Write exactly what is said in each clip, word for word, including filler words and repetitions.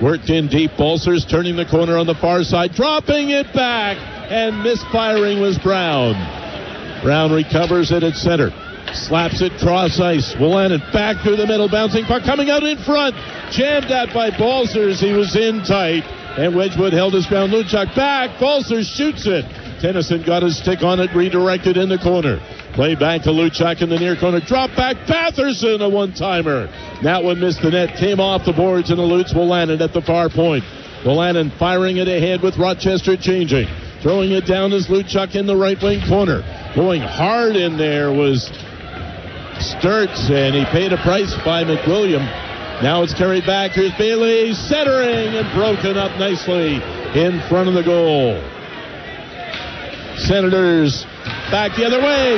Worked in deep. Balcers turning the corner on the far side, dropping it back, and misfiring was Brown. Brown recovers it at center. Slaps it cross ice. Wolanin back through the middle. Bouncing puck coming out in front. Jammed at by Balcers. He was in tight. And Wedgwood held his ground. Luchuk back. Balcers shoots it. Tennyson got his stick on it. Redirected in the corner. Play back to Luchuk in the near corner. Drop back. Batherson, a one-timer. That one missed the net. Came off the boards and eludes Wolanin at the far point. Wolanin firing it ahead with Rochester changing. Throwing it down is Luchuk in the right wing corner. Going hard in there was Sturts, and he paid a price by McWilliam. Now it's carried back. Here's Bailey centering and broken up nicely in front of the goal. Senators back the other way.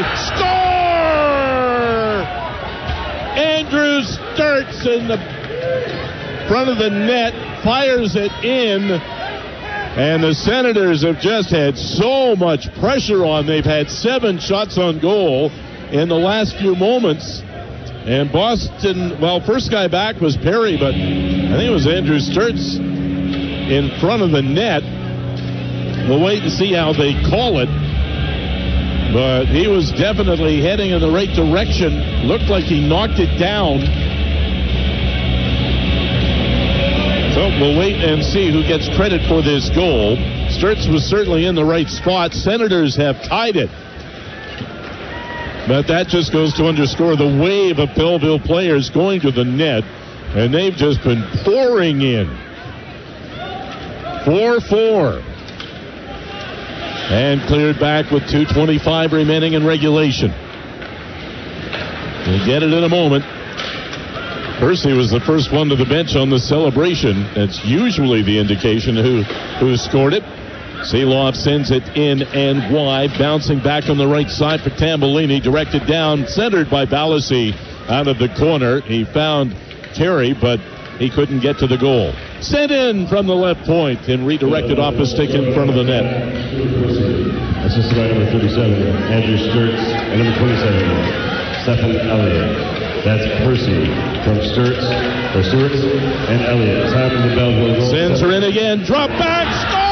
Score! Andrew Sturts in the front of the net, fires it in. And the Senators have just had so much pressure on. They've had seven shots on goal in the last few moments. And Boston, well, first guy back was Perry, but I think it was Andrew Sturts in front of the net. We'll wait and see how they call it. But he was definitely heading in the right direction. Looked like he knocked it down. So we'll wait and see who gets credit for this goal. Sturts was certainly in the right spot. Senators have tied it. But that just goes to underscore the wave of Belleville players going to the net. And they've just been pouring in. four four. And cleared back with two twenty-five remaining in regulation. We'll get it in a moment. Percy was the first one to the bench on the celebration. That's usually the indication who, who scored it. Seeloff sends it in and wide. Bouncing back on the right side for Tambellini. Directed down, centered by Balassi out of the corner. He found Terry, but he couldn't get to the goal. Sent in from the left point and redirected off a stick in front of the net. Assisted by number thirty-seven, Andrew Sturts, and number twenty-seven, Stephen Elliott. That's Percy from Sturts, or Sturts, and Elliott. Time in the Belleville goal. Sends her in again. Drop back.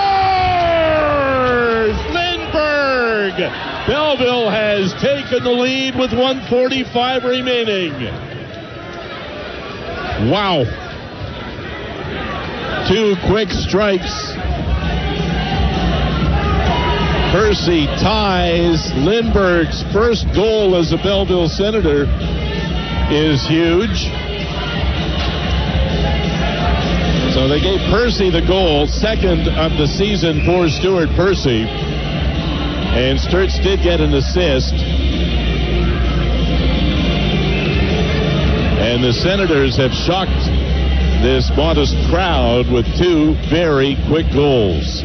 Scores! Lindbergh! Belleville has taken the lead with one forty-five remaining. Wow. Two quick strikes. Percy ties. Lindbergh's first goal as a Belleville Senator is huge. So they gave Percy the goal, second of the season for Stuart Percy. And Sturts did get an assist. And the Senators have shocked this modest crowd with two very quick goals.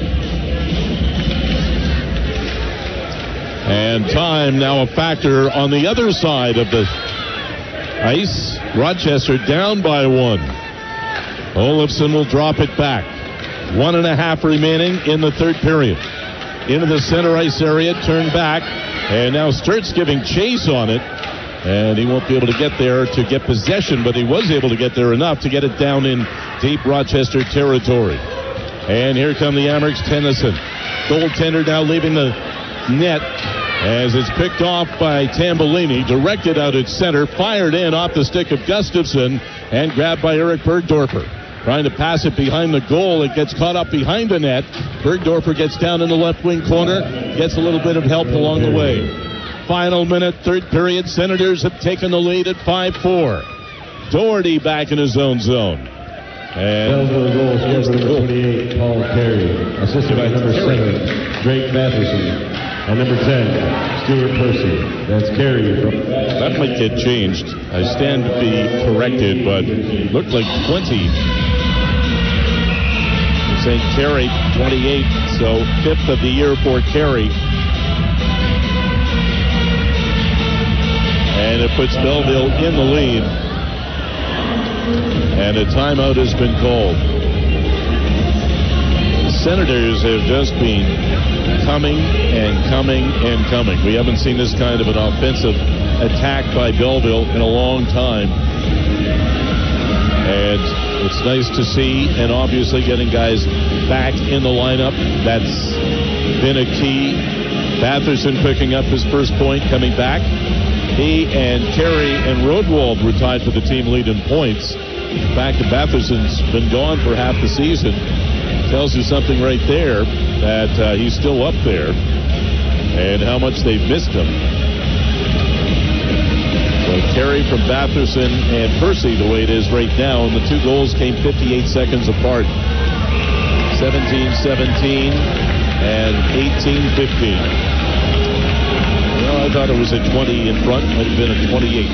And time now a factor on the other side of the ice. Rochester down by one. Olofsson will drop it back. One and a half remaining in the third period. Into the center ice area, turn back. And now Sturts giving chase on it. And he won't be able to get there to get possession, but he was able to get there enough to get it down in deep Rochester territory. And here come the Amerks. Tennyson. Goaltender now leaving the net as it's picked off by Tambellini, directed out at center, fired in off the stick of Gustafson, and grabbed by Eric Bergdorfer. Trying to pass it behind the goal. It gets caught up behind the net. Bergdorfer gets down in the left wing corner, gets a little bit of help along the way. Final minute, third period. Senators have taken the lead at five four. Doherty back in his own zone. And Belleville goal scored by number twenty-eight, Paul Carey. Assisted by number seven, Drake Batherson. And number ten, Stuart Percy. That's Carey. That might get changed. I stand to be corrected, but it looked like twenty. Saint Carey, twenty-eight, so fifth of the year for Carey. And it puts Belleville in the lead. And a timeout has been called. The Senators have just been coming and coming and coming. We haven't seen this kind of an offensive attack by Belleville in a long time. And It's nice to see, and obviously getting guys back in the lineup, that's been a key. Batherson picking up his first point, coming back. He and Terry and Rodwald were tied for the team lead in points. The fact that Batherson's been gone for half the season tells you something right there, that uh, he's still up there and how much they've missed him. So Terry from Batherson and Percy, the way it is right now, and the two goals came fifty-eight seconds apart. seventeen seventeen and eighteen fifteen. Well, I thought it was a twenty in front. Might have been a twenty-eight.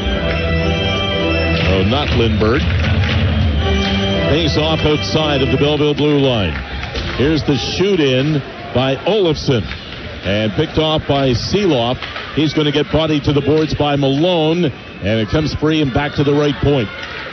Oh, not Lindbergh. Face off outside of the Belleville blue line. Here's the shoot in by Olofsson. And picked off by Seeloff. He's going to get bodied to the boards by Malone. And it comes free and back to the right point.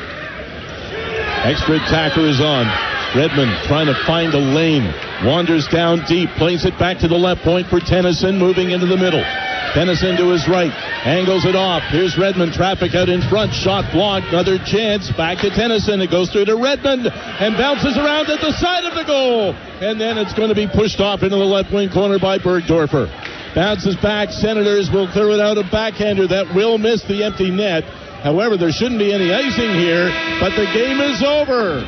Extra attacker is on. Redmond trying to find a lane. Wanders down deep. Plays it back to the left point for Tennyson, moving into the middle. Tennyson to his right. Angles it off. Here's Redmond. Traffic out in front. Shot blocked. Another chance. Back to Tennyson. It goes through to Redmond and bounces around at the side of the goal. And then it's going to be pushed off into the left wing corner by Bergdorfer. Bounces back. Senators will clear it out. A backhander that will miss the empty net. However, there shouldn't be any icing here, but the game is over.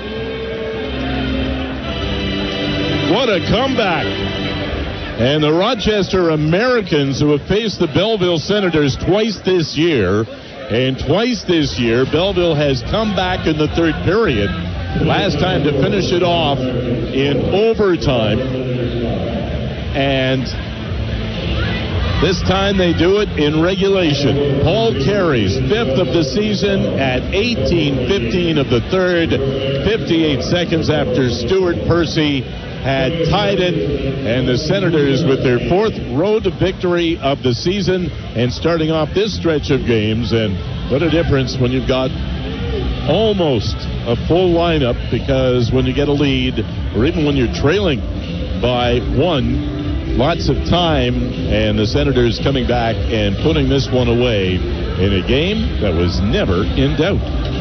What a comeback. And the Rochester Americans, who have faced the Belleville Senators twice this year, and twice this year, Belleville has come back in the third period. Last time to finish it off in overtime. And this time they do it in regulation. Paul Carey's fifth of the season at eighteen fifteen of the third, fifty-eight seconds after Stuart Percy had tied it, and the Senators with their fourth road to victory of the season and starting off this stretch of games. And what a difference when you've got almost a full lineup, because when you get a lead or even when you're trailing by one, lots of time, and the Senators coming back and putting this one away in a game that was never in doubt.